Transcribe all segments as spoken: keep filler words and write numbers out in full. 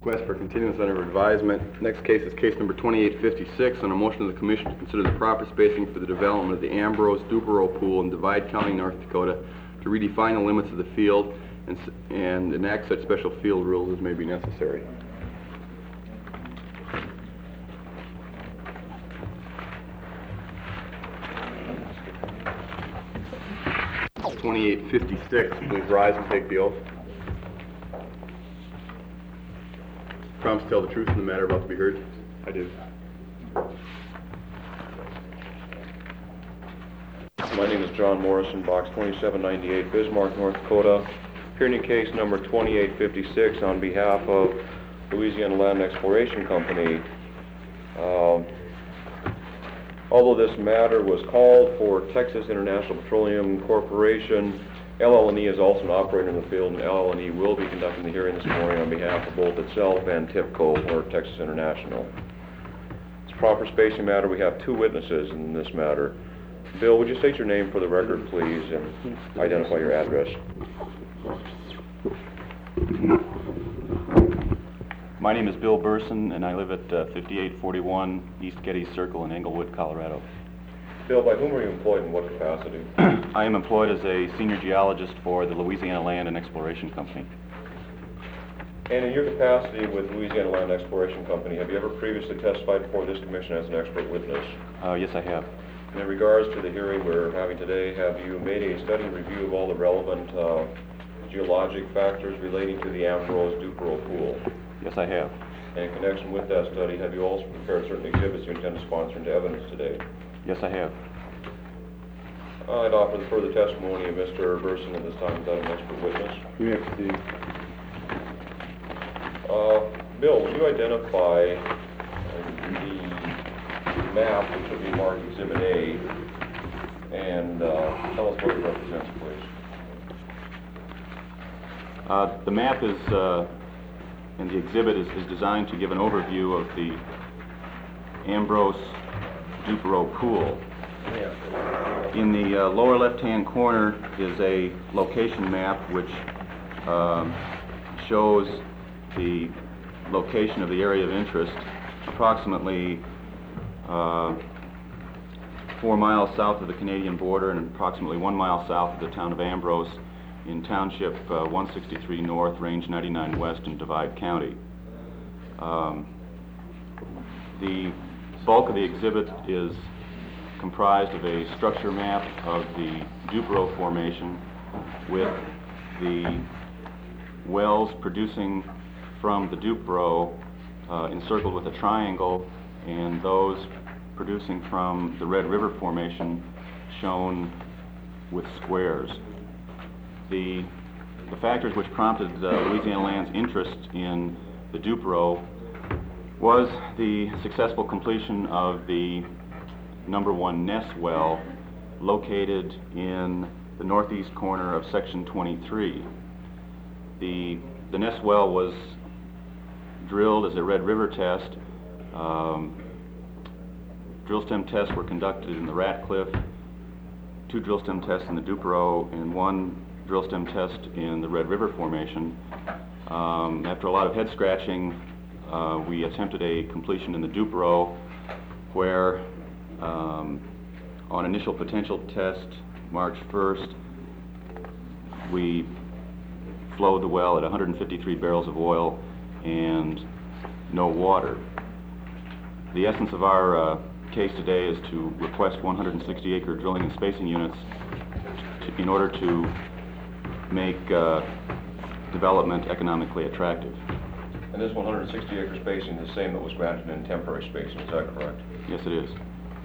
Request for continuance under advisement. Next case is case number twenty-eight fifty-six on a motion of the Commission to consider the proper spacing for the development of the Ambrose Duperow Pool in Divide County, North Dakota, to redefine the limits of the field and, s- and enact such special field rules as may be necessary. twenty-eight fifty-six, please rise and take the oath. Promise to tell the truth in the matter about to be heard? I do. My name is John Morrison, box twenty-seven ninety-eight, Bismarck, North Dakota. Appearing in case number twenty-eight fifty-six on behalf of Louisiana Land Exploration Company. Um, although this matter was called for Texas International Petroleum Corporation, L L and E is also an operator in the field, and L L and E will be conducting the hearing this morning on behalf of both itself and TIPCO, or Texas International. It's a proper spacing matter. We have two witnesses in this matter. Bill, would you state your name for the record, please, and identify your address? My name is Bill Burson, and I live at uh, fifty-eight forty-one East Getty Circle in Englewood, Colorado. Bill, by whom are you employed in what capacity? I am employed as a senior geologist for the Louisiana Land and Exploration Company. And in your capacity with Louisiana Land Exploration Company, have you ever previously testified before this commission as an expert witness? Uh, yes, I have. And in regards to the hearing we're having today, have you made a study review of all the relevant uh, geologic factors relating to the Ambrose Duperow Pool? Yes, I have. And in connection with that study, have you also prepared certain exhibits you intend to sponsor into evidence today? Yes, I have. I'd offer the further testimony of Mister Burson at this time without an expert witness. You may proceed. Uh, Bill, would you identify uh, the map, which would be marked Exhibit A, and uh, tell us what it represents, please? Uh, the map is, uh, and the exhibit is, is designed to give an overview of the Ambrose Duperow Pool. In the uh, lower left-hand corner is a location map which um, shows the location of the area of interest approximately uh, four miles south of the Canadian border and approximately one mile south of the town of Ambrose in Township uh, one sixty-three North, Range ninety-nine West in Divide County. Um, the bulk of the exhibit is comprised of a structure map of the Duperow Formation with the wells producing from the Duperow uh, encircled with a triangle, and those producing from the Red River Formation shown with squares. The, the factors which prompted uh, Louisiana Land's interest in the Duperow was the successful completion of the number one Ness well located in the northeast corner of section twenty-three. The, the Ness well was drilled as a Red River test. Um, drill stem tests were conducted in the Ratcliffe, two drill stem tests in the Duperow, and one drill stem test in the Red River Formation. Um, after a lot of head scratching, uh, we attempted a completion in the Duperow, where um, on initial potential test, March first, we flowed the well at one hundred fifty-three barrels of oil and no water. The essence of our uh, case today is to request one hundred sixty acre drilling and spacing units to, in order to make uh, development economically attractive. And this one hundred sixty acre spacing is the same that was granted in temporary spacing, is that correct? Yes, it is.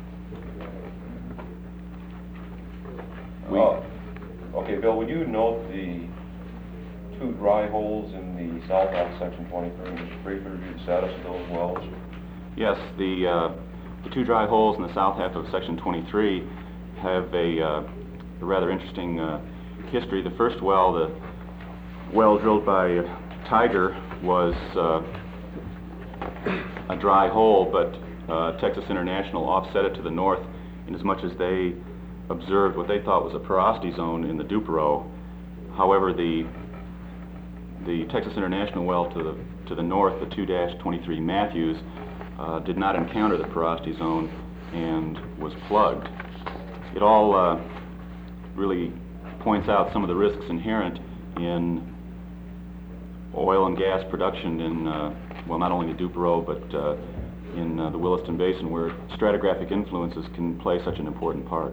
We, uh, okay, Bill, would you note the two dry holes in the south half of section twenty-three and just briefly review the status of those wells? yes, the, uh, the two dry holes in the south half of section twenty-three have a, uh, a rather interesting uh, history. The first well, the well drilled by Tiger, was uh, a dry hole, but uh, Texas International offset it to the north inasmuch as they observed what they thought was a porosity zone in the Duperow. However, the the Texas International well to the, to the north, the two twenty-three Matthews, uh, did not encounter the porosity zone and was plugged. It all uh, really points out some of the risks inherent in oil and gas production in, uh, well, not only the Duperow, but uh, in uh, the Williston Basin, where stratigraphic influences can play such an important part.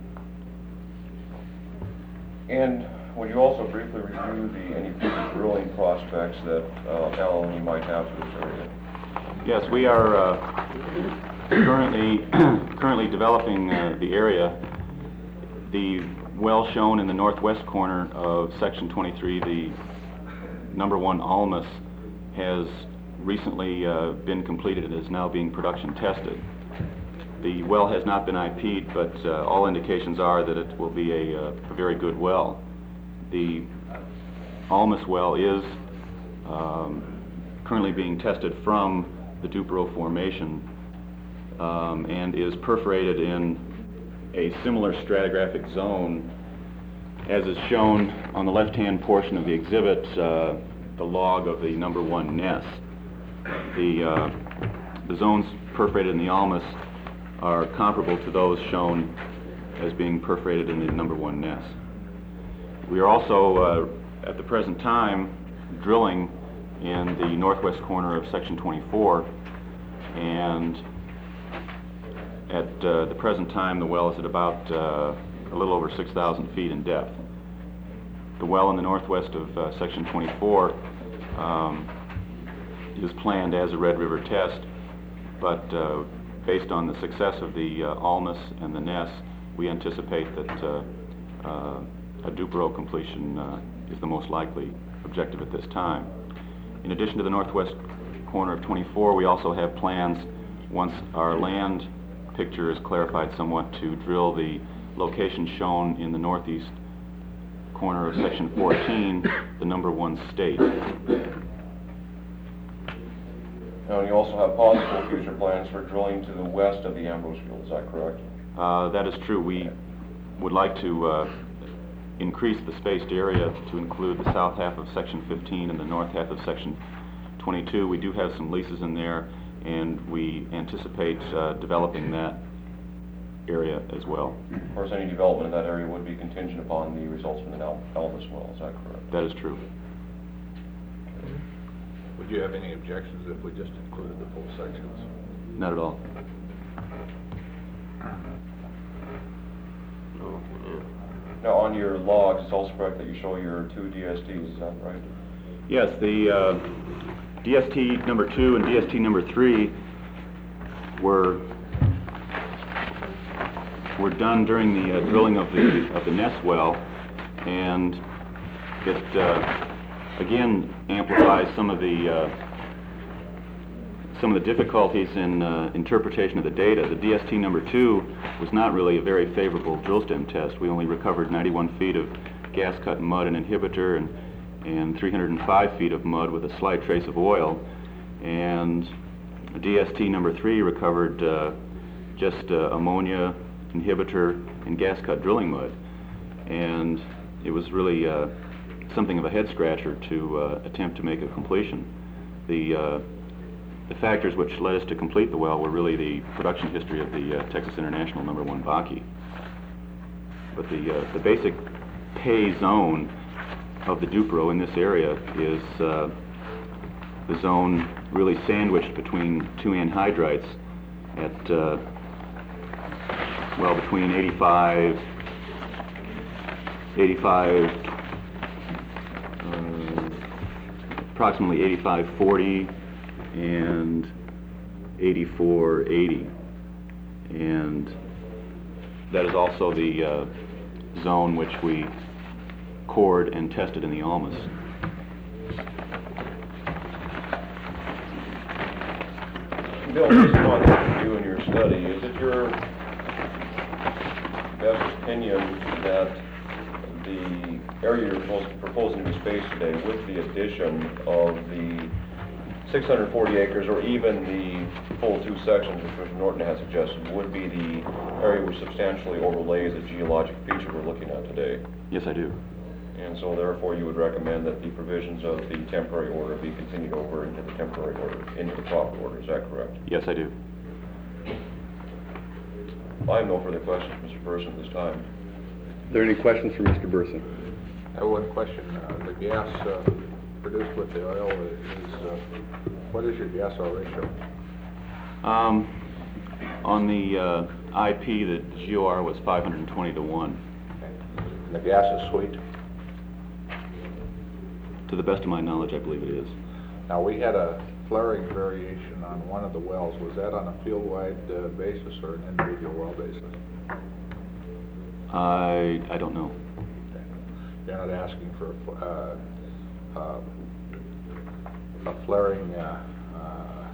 And would you also briefly review the any future drilling prospects that uh, Alan, you might have for this area? Yes, we are uh, currently currently developing uh, the area. The well shown in the northwest corner of section twenty-three, the number one Almas, has recently uh, been completed and is now being production tested. The well has not been I P'd, but uh, all indications are that it will be a, uh, a very good well. The Almas well is um, currently being tested from the Duperow Formation um, and is perforated in a similar stratigraphic zone as is shown on the left-hand portion of the exhibit, uh, the log of the number one Ness. The, uh, the zones perforated in the Almas are comparable to those shown as being perforated in the number one Ness. We are also, uh, at the present time, drilling in the northwest corner of section twenty-four, and at uh, the present time the well is at about uh, a little over six thousand feet in depth. The well in the northwest of uh, section twenty-four um, is planned as a Red River test, but uh, based on the success of the uh, Almas and the Ness, we anticipate that uh, uh, a Duperow completion uh, is the most likely objective at this time. In addition to the northwest corner of twenty-four, we also have plans, once our land picture is clarified somewhat, to drill the location shown in the northeast corner of section fourteen, the number one State. Now, you also have possible future plans for drilling to the west of the Ambrose field, is that correct? Uh, that is true. We would like to uh, increase the spaced area to include the south half of section fifteen and the north half of section twenty-two. We do have some leases in there, and we anticipate uh, developing that area as well. Of course, any development in that area would be contingent upon the results from the Al- Almas well, is that correct? That is true. Would you have any objections if we just included the full sections? Not at all. Now, on your logs, it's also correct that you show your two D S Ts, is that right? Yes, the uh, D S T number two and D S T number three were were done during the uh, drilling of the of the Ness well, and it uh, again amplifies some of the uh, some of the difficulties in uh, interpretation of the data. The D S T number two was not really a very favorable drill stem test. We only recovered ninety-one feet of gas cut mud and inhibitor, and and three hundred five feet of mud with a slight trace of oil. And D S T number three recovered uh, just uh, ammonia, inhibitor, and gas cut drilling mud. And it was really uh, something of a head scratcher to uh, attempt to make a completion. The uh, the factors which led us to complete the well were really the production history of the uh, Texas International number one Bakke. But the uh, the basic pay zone of the Duperow in this area is uh, the zone really sandwiched between two anhydrites at uh, well between eighty-five, eighty-five, uh, approximately eighty-five forty and eighty-four eighty, and that is also the uh, zone which we cored and tested in the Almas. Bill, based on what you do in your study, is it your best opinion that the area you're propos- proposing to space today, with the addition of the six hundred forty acres, or even the full two sections, which Mister Norton has suggested, would be the area which substantially overlays the geologic feature we're looking at today? Yes, I do. And so therefore you would recommend that the provisions of the temporary order be continued over into the temporary order, into the proper order, is that correct? Yes, I do. I have no further questions, Mister Burson, at this time. Are there any questions for Mister Burson? I have one question. Uh, the gas uh, produced with the oil is, uh, what is your gas oil ratio? Um, on the uh, I P, the G O R was five hundred twenty to one. And the gas is sweet. To the best of my knowledge, I believe it is. Now, we had a flaring variation on one of the wells. Was that on a field-wide uh, basis or an individual well basis? I I don't know. Okay. You're not asking for uh, um, a flaring, uh, uh,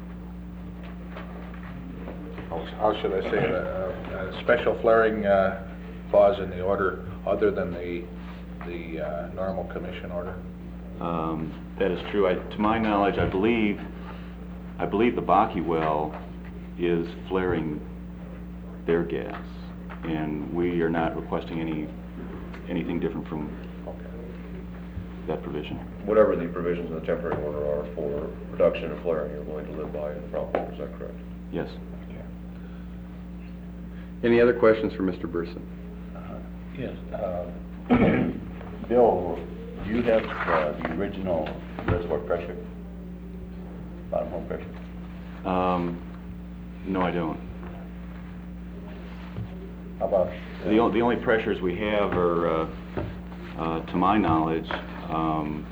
how, how should I say it, a, a special flaring uh, clause in the order other than the, the uh, normal commission order? Um, that is true. I, to my knowledge, I believe, I believe the Baki well is flaring their gas, and we are not requesting any anything different from that provision. Whatever the provisions of the temporary order are for production and flaring, you're going to live by in the proper order, is that correct? Yes. Any other questions for Mister Burson? Uh, Yes. uh, Bill, do you have uh, the original reservoir pressure, bottom hole pressure? Um, no, I don't. How about? uh, The, o- the only pressures we have are, uh, uh, to my knowledge, um,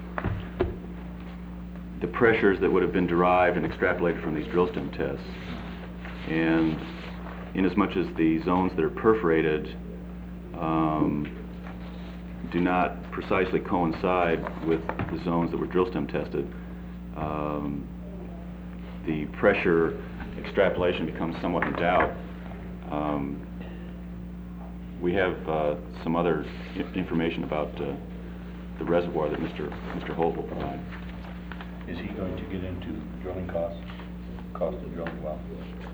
the pressures that would have been derived and extrapolated from these drill stem tests. And inasmuch as the zones that are perforated um, do not precisely coincide with the zones that were drill stem tested, um, the pressure extrapolation becomes somewhat in doubt. Um, we have uh, some other I- information about uh, the reservoir that Mister Mister Holt will provide. Is he going to get into drilling costs, cost of drilling well?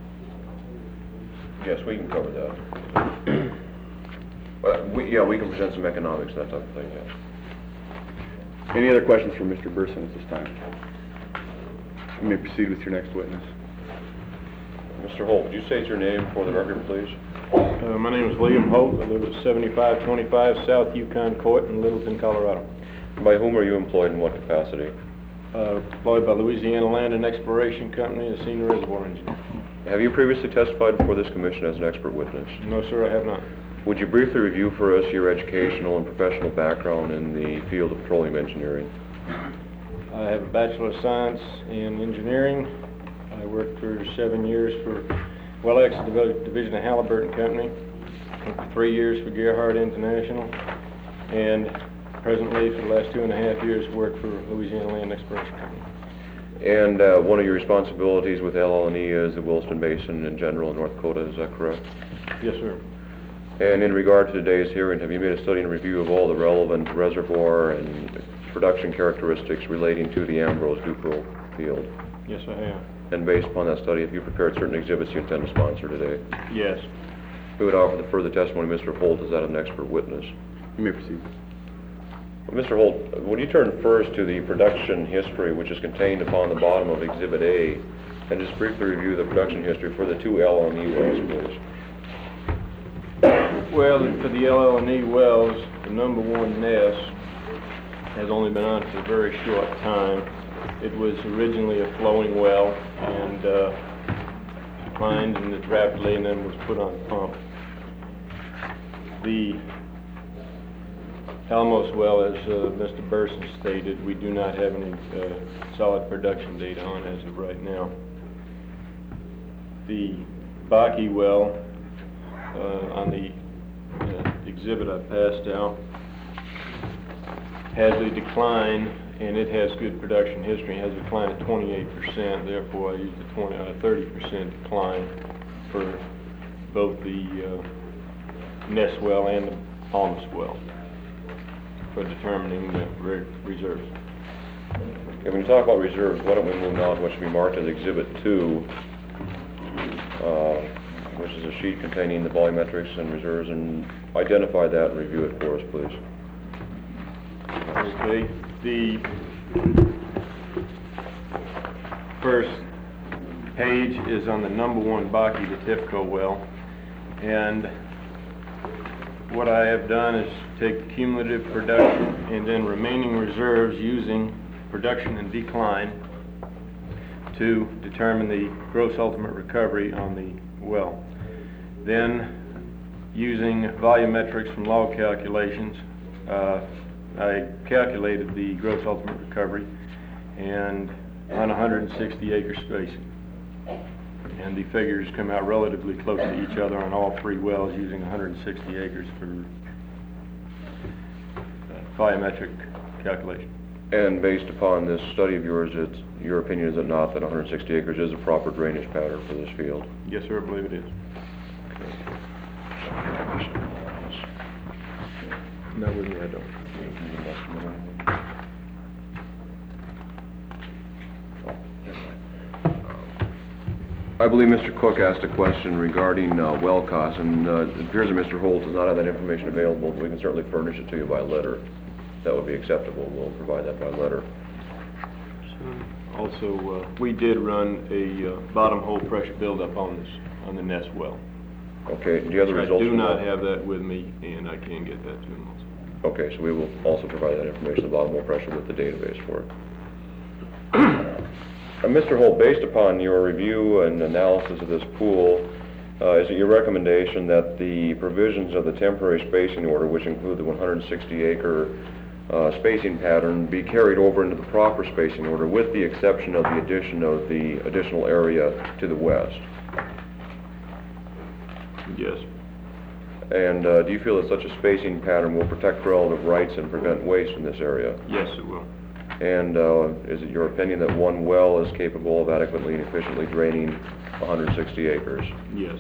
Yes, we can cover that. But we, yeah, we can present some economics, that type of thing, yes. Any other questions for Mister Burson at this time? You may proceed with your next witness. Mister Holt, would you state your name for the record, please? Uh, my name is William Holt. I live at seventy-five twenty-five South Yukon Court in Littleton, Colorado. By whom are you employed in what capacity? Uh, employed by Louisiana Land and Exploration Company as senior reservoir engineer. Have you previously testified before this commission as an expert witness? No, sir, I have not. Would you briefly review for us your educational and professional background in the field of petroleum engineering? I have a Bachelor of Science in Engineering. I worked for seven years for Wellex Div- Division of Halliburton Company, for three years for Gerhard International, and presently, for the last two and a half years, work for Louisiana Land and Exploration Company. And uh, one of your responsibilities with L L N E is the Williston Basin in general in North Dakota, is that correct? Yes, sir. And in regard to today's hearing, have you made a study and review of all the relevant reservoir and production characteristics relating to the Ambrose-Dupereau field? Yes, I have. And based upon that study, have you prepared certain exhibits you intend to sponsor today? Yes. We would offer the further testimony of Mister Holt as that of an expert witness. You may proceed. Well, Mister Holt, would you turn first to the production history which is contained upon the bottom of Exhibit A, and just briefly review the production history for the two L L N E wells, please? Well, for the L L N E wells, the number one nest has only been on for a very short time. It was originally a flowing well and uh, declined and it rapidly and then was put on a pump. The Alamos well, as uh, Mister Burson stated, we do not have any uh, solid production data on as of right now. The Baki well, uh, on the uh, exhibit I passed out, has a decline, and it has good production history. It has a decline of twenty-eight percent, therefore I used a twenty, uh, thirty percent decline for both the uh, Ness well and the Almas well for determining the re reserves. Okay, when you talk about reserves, why don't we move now to what should be marked as Exhibit two, uh, which is a sheet containing the volumetrics and reserves, and identify that and review it for us, please. Okay, the first page is on the number one Baki to Tifco well, and what I have done is take cumulative production and then remaining reserves using production and decline to determine the gross ultimate recovery on the well. Then, using volumetrics from log calculations, uh, I calculated the gross ultimate recovery and on one hundred sixty acre spacing. And the figures come out relatively close to each other on all three wells using one hundred sixty acres for uh, volumetric calculation. And based upon this study of yours, it's, your opinion is it not that one hundred sixty acres is a proper drainage pattern for this field? Yes, sir, I believe it is. Not with me, I don't. I believe Mister Cook asked a question regarding uh, well costs, and uh, it appears that Mister Holt does not have that information available, but we can certainly furnish it to you by letter. That would be acceptable. We'll provide that by letter. Also, uh, we did run a uh, bottom hole pressure buildup on this, on the Nest well. Okay, do you have the I results? do from not that? have that with me, and I can get that to him also. Okay, so we will also provide that information, the bottom hole pressure with the database for it. Uh, Mister Holt, based upon your review and analysis of this pool, uh, is it your recommendation that the provisions of the temporary spacing order, which include the one hundred sixty acre uh, spacing pattern, be carried over into the proper spacing order with the exception of the addition of the additional area to the west? Yes. And uh, do you feel that such a spacing pattern will protect relative rights and prevent waste in this area? Yes, it will. And uh, is it your opinion that one well is capable of adequately and efficiently draining one hundred sixty acres? Yes.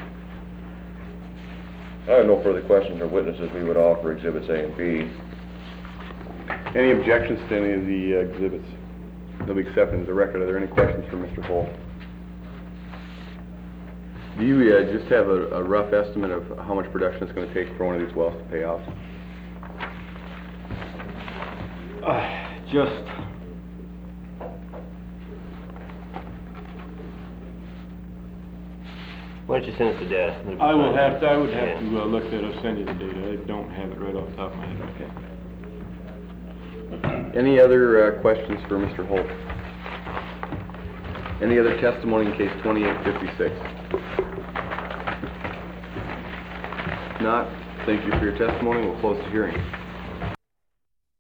I have no further questions or witnesses. We would offer exhibits A and B. Any objections to any of the uh, exhibits? They'll be accepted into the record. Are there any questions for Mister Holt? Do you uh, just have a, a rough estimate of how much production it's going to take for one of these wells to pay off? Uh, just, Why don't you send us the data? It'll be I will fine. have to, I would have Yeah. to uh, look that up, send you the data. I don't have it right off the top of my head. Okay. Any other uh, questions for Mister Holt? Any other testimony in case twenty-eight fifty-six? If not, thank you for your testimony. We'll close the hearing.